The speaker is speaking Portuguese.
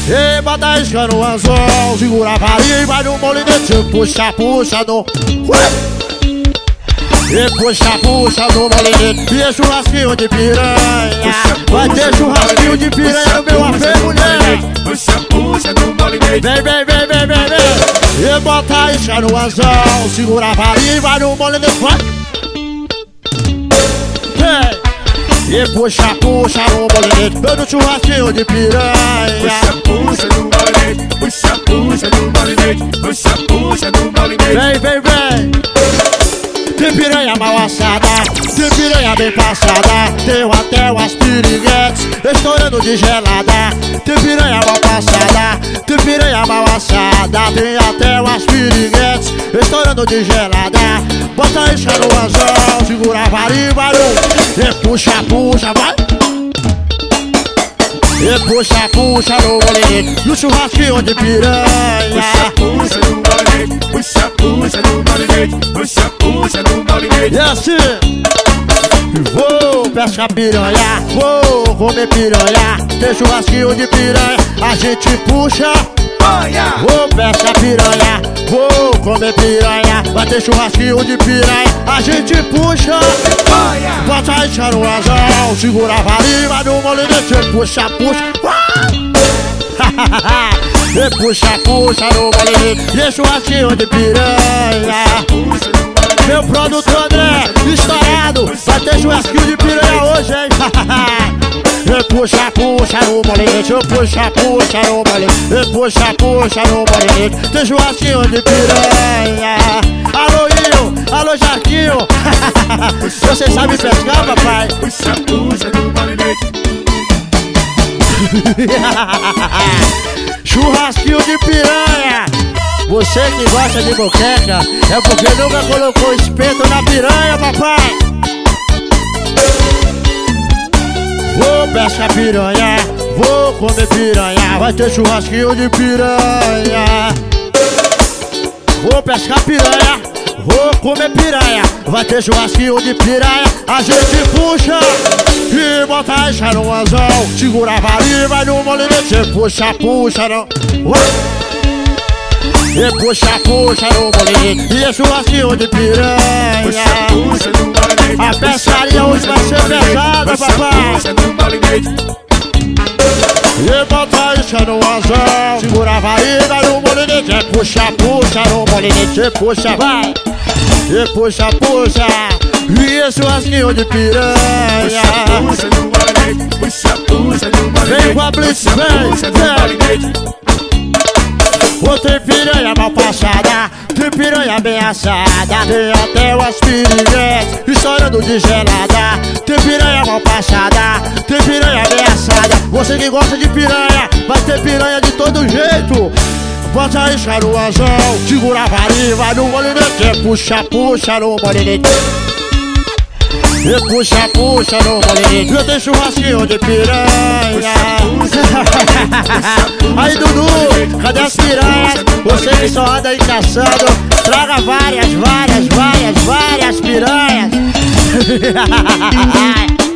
E bota a isca no anzol, segura a varinha e vai no molinete. Puxa, puxa no... E puxa, puxa no molinete. E é churrasquinho de piranha. Vai ter churrasquinho de piranha no meu apê, mulher. Puxa, puxa no molinete. Vem, vem, vem, vem, vem, vem. E bota a isca no anzol, segura a varinha e vai no molinete. Vai. E puxa, puxa no molinete. Eu no churrasquinho de piranha. Puxa, puxa no molinete. Puxa, puxa no molinete. Puxa, puxa no molinete. Vem, vem, vem. Tem piranha mal assada, tem piranha bem passada. Tenho até umas piriguetes estourando de gelada. Tem piranha mal passada, tem piranha mal assada. Tem até umas piriguetes estourando de gelada. Bota a isca no anzol, segura a varinha e vai no... E puxa, puxa, vai. E puxa, puxa no molinete. No churrasquinho de piranha. Puxa, puxa no molinete. Puxa, puxa no molinete. Puxa, puxa no molinete. E assim, vou pescar piranha, vou comer piranha. Tem churrasquinho de piranha, a gente puxa. Vou pescar piranha, vou comer piranha. Vai ter churrasquinho de piranha, a gente puxa. Bota a isca no anzol, segura a varinha, vai no molinete. Puxa, puxa. E puxa, puxa no molinete. E churrasquinho de piranha. Meu produtor André, estourado. Vai ter churrasquinho de piranha hoje, hein? E puxa, puxa no molinete. Puxa, puxa no molinete. E puxa, puxa no molinete. Tem churrasquinho de piranha. Alô, Inho, alô, Jarquinho. Você sabe pescar, papai? Puxa, puxa no molinete. Churrasquinho de piranha. Você que gosta de boqueca é porque nunca colocou espeto na piranha, papai. Vou pescar piranha, vou comer piranha. Vai ter churrasquinho de piranha. Vou pescar piranha, vou comer piranha. Vai ter churrasquinho de piranha. A gente puxa e bota a isca no anzol, segura a varinha e vai no molinete. Puxa, puxa no... E puxa, puxa no molinete. E é churrasquinho de piranha. Puxa, puxa no molinete. A pescaria hoje vai ser pesada, papai. Puxa no molinete. E bota a isca no anzol, segura a varinha e vai no molinete. E puxa, puxa no molinete. E puxa, vai. E puxa, puxa. E é churrasquinho de piranha. Puxa no molinete. Puxa, puxa no molinete. Vem com a blitz, vem, vem. Tem piranha mal passada, tem piranha bem assada. Tem até umas piriguetes estourando de gelada. Tem piranha mal passada, tem piranha bem assada. Você que gosta de piranha, vai ter piranha de todo jeito. Bota a isca no anzol, segura a varinha, vai no molinete. Puxa, puxa no molinete. E puxa, puxa no molinete. Eu tenho churrasquinho de piranha. Aí, Dudu, cadê as piranhas? Você que só anda aí caçando, traga várias piranhas.